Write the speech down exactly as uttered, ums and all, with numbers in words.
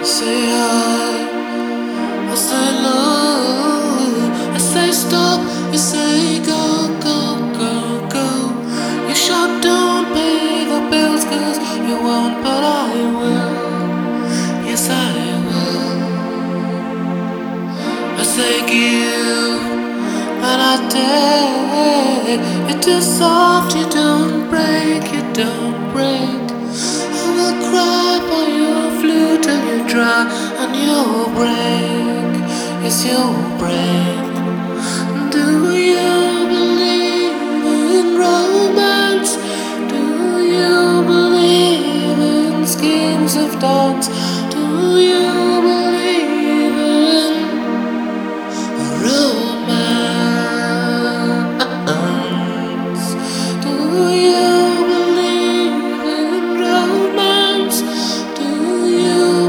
Say hi, I say no, I say stop, you say go, go, go, go. You shop, don't pay the bills cause you won't, but I will. Yes, I will. I say give, and I take. You're too soft, you don't break, you don't break. I will cry for your flute till you dry, and you'll break. Yes, you'll break. Do you believe in romance? Do you believe in schemes of dance? Do you believe